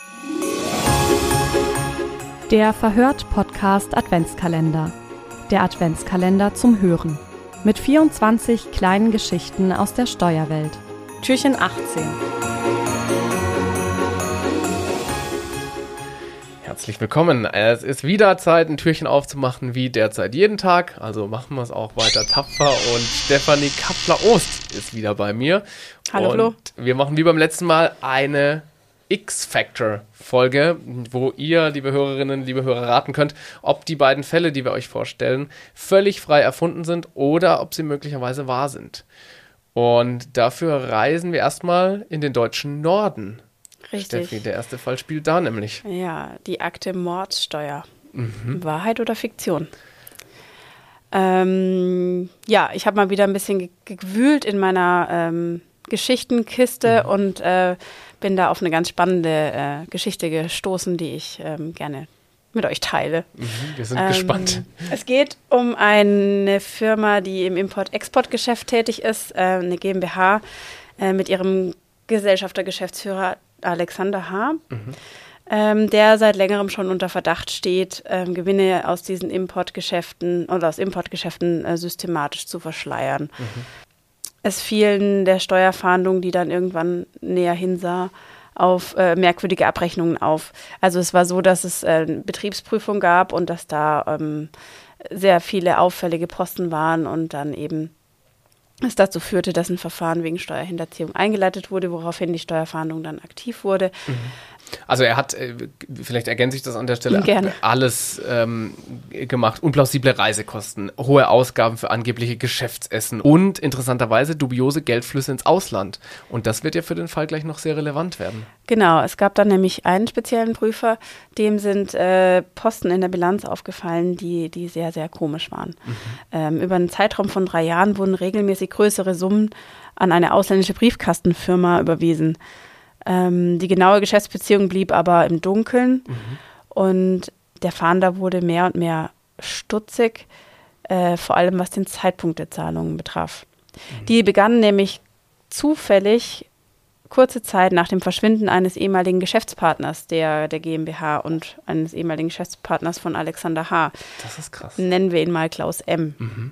Der Verhört-Podcast Adventskalender. Der Adventskalender zum Hören. Mit 24 kleinen Geschichten aus der Steuerwelt. Türchen 18. Herzlich willkommen. Es ist wieder Zeit, ein Türchen aufzumachen, wie derzeit jeden Tag. Also machen wir es auch weiter tapfer. Und Stefanie Kappler-Ost ist wieder bei mir. Hallo, Flo. Und wir machen wie beim letzten Mal eine X-Factor-Folge, wo ihr, liebe Hörerinnen, liebe Hörer, raten könnt, ob die beiden Fälle, die wir euch vorstellen, völlig frei erfunden sind oder ob sie möglicherweise wahr sind. Und dafür reisen wir erstmal in den deutschen Norden. Richtig. Steffi, der erste Fall spielt da nämlich. Ja, die Akte Mordsteuer. Wahrheit oder Fiktion? Ja, ich habe mal wieder ein bisschen gewühlt in meiner Geschichtenkiste und bin da auf eine ganz spannende Geschichte gestoßen, die ich gerne mit euch teile. Wir sind gespannt. Es geht um eine Firma, die im Import-Export-Geschäft tätig ist, eine GmbH mit ihrem Gesellschafter, Geschäftsführer Alexander H., der seit längerem schon unter Verdacht steht, Gewinne aus diesen Importgeschäften oder aus Importgeschäften systematisch zu verschleiern. Es fielen der Steuerfahndung, die dann irgendwann näher hinsah, auf merkwürdige Abrechnungen auf. Also es war so, dass es eine Betriebsprüfung gab und dass da sehr viele auffällige Posten waren und dann eben es dazu führte, dass ein Verfahren wegen Steuerhinterziehung eingeleitet wurde, woraufhin die Steuerfahndung dann aktiv wurde. Also er hat, vielleicht ergänze ich das an der Stelle, gerne alles gemacht. Unplausible Reisekosten, hohe Ausgaben für angebliche Geschäftsessen und interessanterweise dubiose Geldflüsse ins Ausland. Und das wird ja für den Fall gleich noch sehr relevant werden. Genau, es gab dann nämlich einen speziellen Prüfer, dem sind Posten in der Bilanz aufgefallen, die sehr, sehr komisch waren. Über einen Zeitraum von 3 Jahren wurden regelmäßig größere Summen an eine ausländische Briefkastenfirma überwiesen. Die genaue Geschäftsbeziehung blieb aber im Dunkeln und der Fahnder wurde mehr und mehr stutzig, vor allem was den Zeitpunkt der Zahlungen betraf. Die begannen nämlich zufällig kurze Zeit nach dem Verschwinden eines ehemaligen Geschäftspartners der GmbH und eines ehemaligen Geschäftspartners von Alexander H. Das ist krass. Nennen wir ihn mal Klaus M.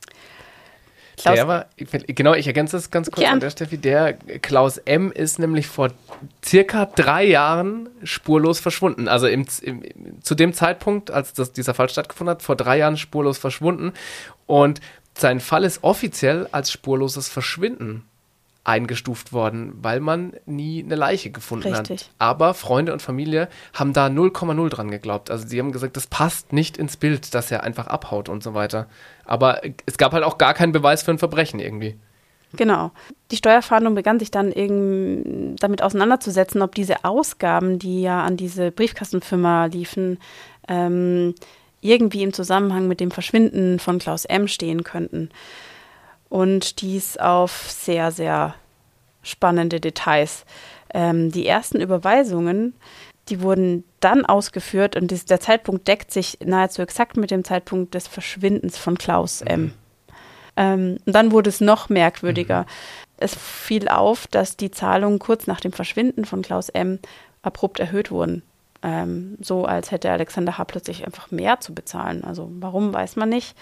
Der war, genau, ich ergänze das ganz kurz an der Steffi, der Klaus M. ist nämlich vor circa 3 Jahren spurlos verschwunden. Also zu dem Zeitpunkt, als dieser Fall stattgefunden hat, vor 3 Jahren spurlos verschwunden. Und sein Fall ist offiziell als spurloses Verschwinden eingestuft worden, weil man nie eine Leiche gefunden hat. Aber Freunde und Familie haben da 0,0 dran geglaubt. Also sie haben gesagt, das passt nicht ins Bild, dass er einfach abhaut und so weiter. Aber es gab halt auch gar keinen Beweis für ein Verbrechen irgendwie. Genau. Die Steuerfahndung begann sich dann damit auseinanderzusetzen, ob diese Ausgaben, die ja an diese Briefkastenfirma liefen, irgendwie im Zusammenhang mit dem Verschwinden von Klaus M. stehen könnten. Und stieß auf sehr, sehr spannende Details. Die ersten Überweisungen, die wurden dann ausgeführt und der Zeitpunkt deckt sich nahezu exakt mit dem Zeitpunkt des Verschwindens von Klaus M. Und dann wurde es noch merkwürdiger. Es fiel auf, dass die Zahlungen kurz nach dem Verschwinden von Klaus M. abrupt erhöht wurden. So als hätte Alexander H. plötzlich einfach mehr zu bezahlen. Also warum, weiß man nicht.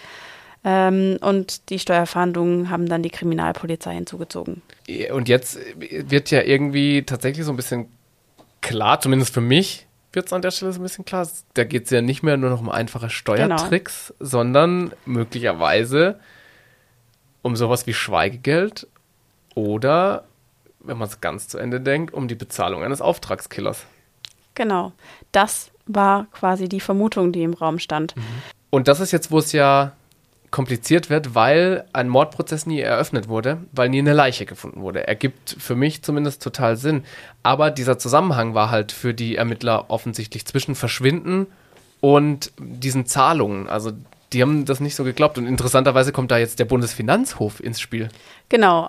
Und die Steuerfahndungen haben dann die Kriminalpolizei hinzugezogen. Und jetzt wird ja irgendwie tatsächlich so ein bisschen klar, zumindest für mich wird es an der Stelle so ein bisschen klar, da geht es ja nicht mehr nur noch um einfache Steuertricks, sondern möglicherweise um sowas wie Schweigegeld oder, wenn man es ganz zu Ende denkt, um die Bezahlung eines Auftragskillers. Genau, das war quasi die Vermutung, die im Raum stand. Und das ist jetzt, wo es ja kompliziert wird, weil ein Mordprozess nie eröffnet wurde, weil nie eine Leiche gefunden wurde. Ergibt für mich zumindest total Sinn. Aber dieser Zusammenhang war halt für die Ermittler offensichtlich zwischen Verschwinden und diesen Zahlungen. Also die haben das nicht so geglaubt. Und interessanterweise kommt da jetzt der Bundesfinanzhof ins Spiel. Genau.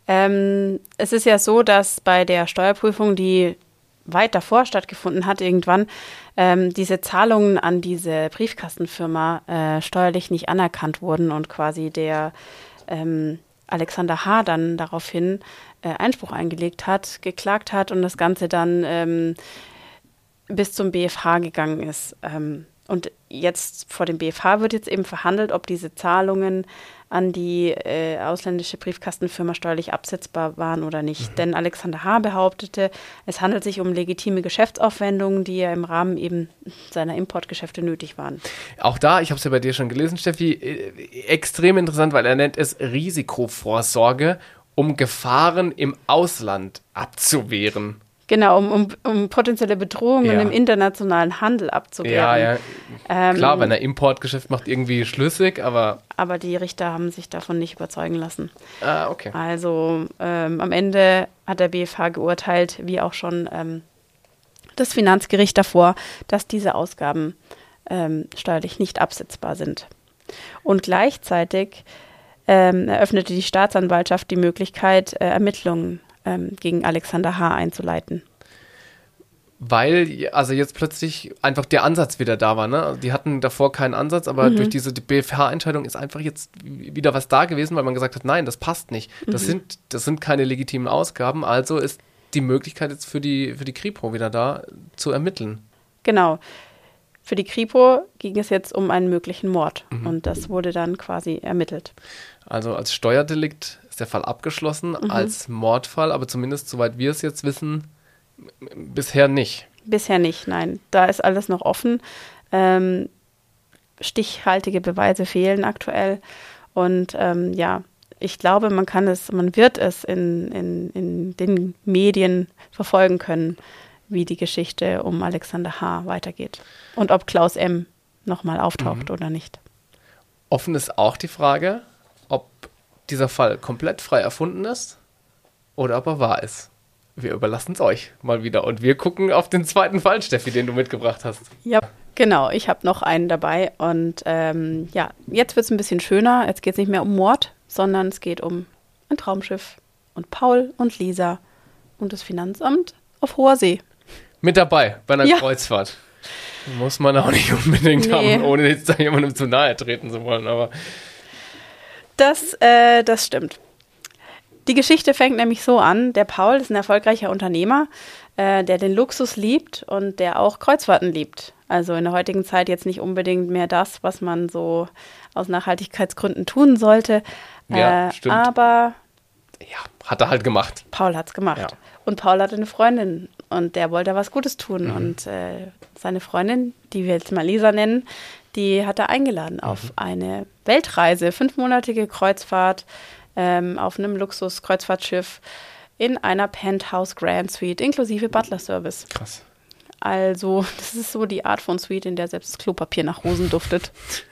Es ist ja so, dass bei der Steuerprüfung, die weit davor stattgefunden hat, irgendwann diese Zahlungen an diese Briefkastenfirma steuerlich nicht anerkannt wurden und quasi der Alexander H. dann daraufhin Einspruch eingelegt hat, geklagt hat und das Ganze dann bis zum BfH gegangen ist. Und jetzt vor dem BfH wird jetzt eben verhandelt, ob diese Zahlungen an die ausländische Briefkastenfirma steuerlich absetzbar waren oder nicht. Denn Alexander H. behauptete, es handelt sich um legitime Geschäftsaufwendungen, die ja im Rahmen eben seiner Importgeschäfte nötig waren. Auch da, ich habe es ja bei dir schon gelesen, Steffi, extrem interessant, weil er nennt es Risikovorsorge, um Gefahren im Ausland abzuwehren. Genau, um potenzielle Bedrohungen im internationalen Handel abzuwehren. Ja. Klar, wenn er Importgeschäft macht, irgendwie schlüssig, aber... Aber die Richter haben sich davon nicht überzeugen lassen. Ah, okay. Also am Ende hat der BfH geurteilt, wie auch schon das Finanzgericht davor, dass diese Ausgaben steuerlich nicht absetzbar sind. Und gleichzeitig eröffnete die Staatsanwaltschaft die Möglichkeit, Ermittlungen gegen Alexander H. einzuleiten. Weil, also jetzt plötzlich einfach der Ansatz wieder da war, ne? Also die hatten davor keinen Ansatz, aber durch diese BfH-Entscheidung ist einfach jetzt wieder was da gewesen, weil man gesagt hat, nein, das passt nicht. Das sind keine legitimen Ausgaben, also ist die Möglichkeit jetzt für die Kripo wieder da, zu ermitteln. Genau. Für die Kripo ging es jetzt um einen möglichen Mord und das wurde dann quasi ermittelt. Also als Steuerdelikt ist der Fall abgeschlossen, als Mordfall, aber zumindest, soweit wir es jetzt wissen, bisher nicht. Bisher nicht, nein. Da ist alles noch offen. Stichhaltige Beweise fehlen aktuell. Und ich glaube, man wird es in den Medien verfolgen können, wie die Geschichte um Alexander H. weitergeht. Und ob Klaus M. nochmal auftaucht oder nicht. Offen ist auch die Frage, ob dieser Fall komplett frei erfunden ist oder ob er wahr ist. Wir überlassen es euch mal wieder und wir gucken auf den zweiten Fall, Steffi, den du mitgebracht hast. Ja, genau. Ich habe noch einen dabei und jetzt wird es ein bisschen schöner. Jetzt geht es nicht mehr um Mord, sondern es geht um ein Traumschiff und Paul und Lisa und das Finanzamt auf hoher See. Mit dabei bei einer Kreuzfahrt. Muss man auch nicht unbedingt haben, ohne jetzt da jemandem zu nahe treten zu wollen, aber... Das stimmt. Die Geschichte fängt nämlich so an, der Paul ist ein erfolgreicher Unternehmer, der den Luxus liebt und der auch Kreuzfahrten liebt. Also in der heutigen Zeit jetzt nicht unbedingt mehr das, was man so aus Nachhaltigkeitsgründen tun sollte. Ja, stimmt. Aber... Ja, hat er halt gemacht. Paul hat's gemacht. Ja. Und Paul hatte eine Freundin und der wollte was Gutes tun. Und seine Freundin, die wir jetzt mal Lisa nennen, die hat er eingeladen auf eine Weltreise, 5-monatige Kreuzfahrt auf einem Luxus-Kreuzfahrtschiff in einer Penthouse Grand Suite inklusive Butler-Service. Krass. Also das ist so die Art von Suite, in der selbst das Klopapier nach Rosen duftet.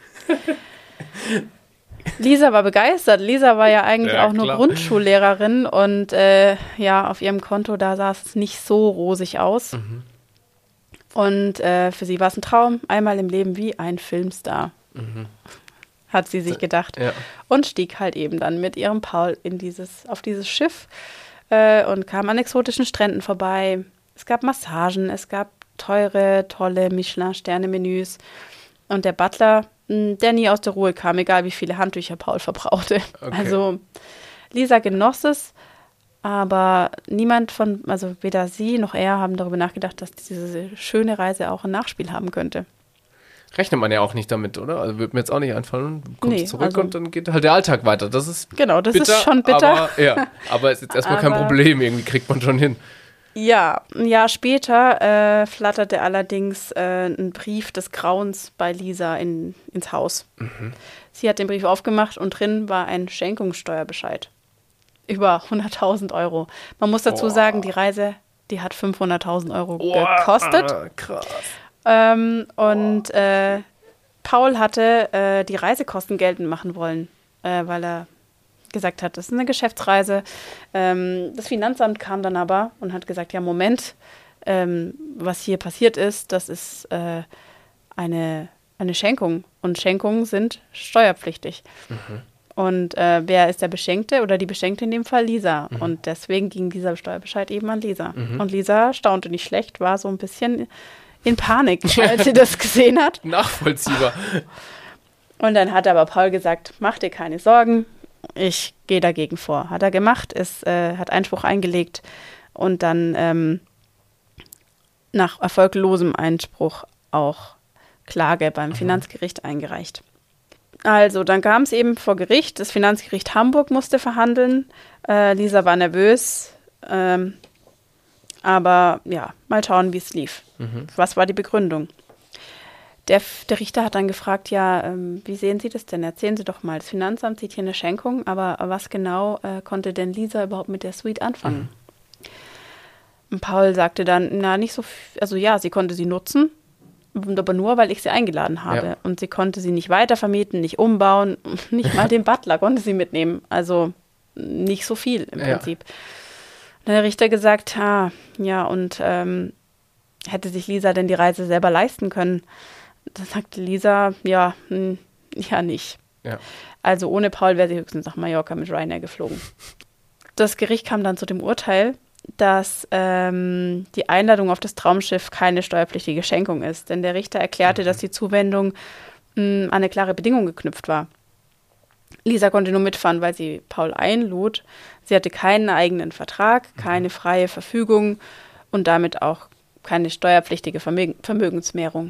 Lisa war begeistert. Lisa war ja eigentlich auch nur Grundschullehrerin und auf ihrem Konto, da sah es nicht so rosig aus. Und für sie war es ein Traum, einmal im Leben wie ein Filmstar, hat sie sich gedacht. Ja. Und stieg halt eben dann mit ihrem Paul auf dieses Schiff und kam an exotischen Stränden vorbei. Es gab Massagen, es gab teure, tolle Michelin-Sterne-Menüs und der Butler, der nie aus der Ruhe kam, egal wie viele Handtücher Paul verbrauchte. Okay. Also Lisa genoss es, aber weder sie noch er haben darüber nachgedacht, dass diese schöne Reise auch ein Nachspiel haben könnte. Rechnet man ja auch nicht damit, oder? Also würde mir jetzt auch nicht einfallen. Du kommst zurück und dann geht halt der Alltag weiter. Das ist bitter, ist schon bitter. Aber es ist jetzt erstmal kein Problem, irgendwie kriegt man schon hin. Ja, ein Jahr später flatterte allerdings ein Brief des Grauens bei Lisa ins Haus. Sie hat den Brief aufgemacht und drin war ein Schenkungssteuerbescheid. Über 100.000 Euro. Man muss dazu sagen, die Reise, die hat 500.000 Euro gekostet. Krass. Paul hatte die Reisekosten geltend machen wollen, weil er gesagt hat, das ist eine Geschäftsreise. Das Finanzamt kam dann aber und hat gesagt, ja Moment, was hier passiert ist, das ist eine Schenkung und Schenkungen sind steuerpflichtig. Und wer ist der Beschenkte oder die Beschenkte in dem Fall? Lisa. Und deswegen ging dieser Steuerbescheid eben an Lisa. Und Lisa staunte nicht schlecht, war so ein bisschen in Panik, als sie das gesehen hat. Nachvollziehbar. Und dann hat aber Paul gesagt, mach dir keine Sorgen, ich gehe dagegen vor. Hat er gemacht, hat Einspruch eingelegt und dann nach erfolglosem Einspruch auch Klage beim Finanzgericht eingereicht. Also, dann kam es eben vor Gericht. Das Finanzgericht Hamburg musste verhandeln. Lisa war nervös. Aber ja, mal schauen, wie es lief. Was war die Begründung? Der Richter hat dann gefragt, ja, wie sehen Sie das denn? Erzählen Sie doch mal. Das Finanzamt sieht hier eine Schenkung, aber was genau konnte denn Lisa überhaupt mit der Suite anfangen? Und Paul sagte dann, na, nicht so viel. Also ja, sie konnte sie nutzen, aber nur, weil ich sie eingeladen habe. Ja. Und sie konnte sie nicht weitervermieten, nicht umbauen, nicht mal den Butler konnte sie mitnehmen. Also nicht so viel im Prinzip. Dann hat der Richter gesagt, ja, und hätte sich Lisa denn die Reise selber leisten können? Da sagte Lisa, ja nicht. Ja. Also ohne Paul wäre sie höchstens nach Mallorca mit Ryanair geflogen. Das Gericht kam dann zu dem Urteil, dass die Einladung auf das Traumschiff keine steuerpflichtige Schenkung ist. Denn der Richter erklärte, dass die Zuwendung an eine klare Bedingung geknüpft war. Lisa konnte nur mitfahren, weil sie Paul einlud. Sie hatte keinen eigenen Vertrag, keine freie Verfügung und damit auch keine steuerpflichtige Vermögensmehrung.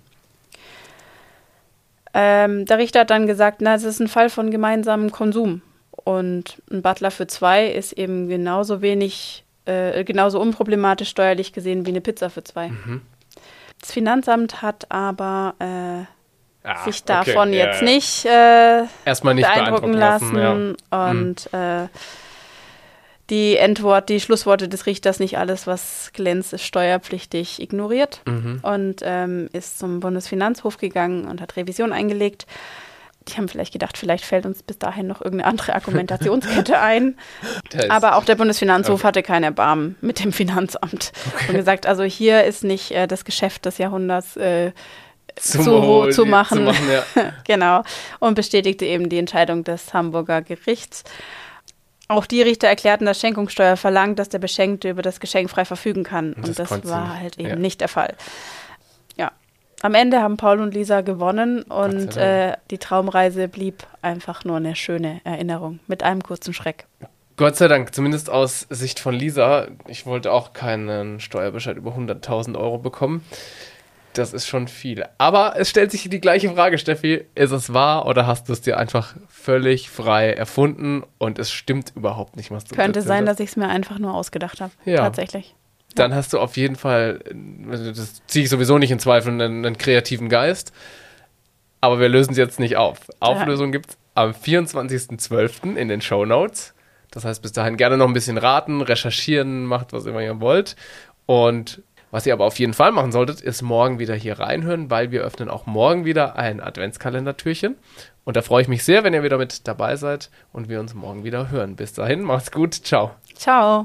Der Richter hat dann gesagt, es ist ein Fall von gemeinsamem Konsum. Und ein Butler für 2 ist eben genauso unproblematisch steuerlich gesehen wie eine Pizza für 2. Das Finanzamt hat aber sich davon jetzt nicht erstmal nicht beeindrucken lassen. Und die Schlussworte des Richters, nicht alles, was glänzt, ist steuerpflichtig, ignoriert und ist zum Bundesfinanzhof gegangen und hat Revision eingelegt. Die haben vielleicht gedacht, vielleicht fällt uns bis dahin noch irgendeine andere Argumentationskette ein. Aber auch der Bundesfinanzhof hatte kein Erbarmen mit dem Finanzamt. Und gesagt, also hier ist nicht das Geschäft des Jahrhunderts zu machen. Ja. Genau. Und bestätigte eben die Entscheidung des Hamburger Gerichts. Auch die Richter erklärten, dass Schenkungssteuer verlangt, dass der Beschenkte über das Geschenk frei verfügen kann. Und das war halt eben nicht der Fall. Ja. Am Ende haben Paul und Lisa gewonnen und die Traumreise blieb einfach nur eine schöne Erinnerung mit einem kurzen Schreck. Gott sei Dank, zumindest aus Sicht von Lisa. Ich wollte auch keinen Steuerbescheid über 100.000 Euro bekommen. Das ist schon viel. Aber es stellt sich die gleiche Frage, Steffi. Ist es wahr oder hast du es dir einfach völlig frei erfunden und es stimmt überhaupt nicht, was du Könnte sein, dass ich es mir einfach nur ausgedacht habe. Ja. Tatsächlich. Dann hast du auf jeden Fall, das ziehe ich sowieso nicht in Zweifel, einen kreativen Geist. Aber wir lösen es jetzt nicht auf. Auflösung gibt es am 24.12. in den Shownotes. Das heißt, bis dahin gerne noch ein bisschen raten, recherchieren, macht was immer ihr wollt. Und was ihr aber auf jeden Fall machen solltet, ist morgen wieder hier reinhören, weil wir öffnen auch morgen wieder ein Adventskalendertürchen. Und da freue ich mich sehr, wenn ihr wieder mit dabei seid und wir uns morgen wieder hören. Bis dahin, macht's gut. Ciao. Ciao.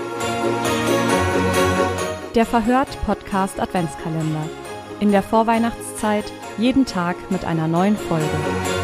Der Verhört-Podcast Adventskalender. In der Vorweihnachtszeit jeden Tag mit einer neuen Folge.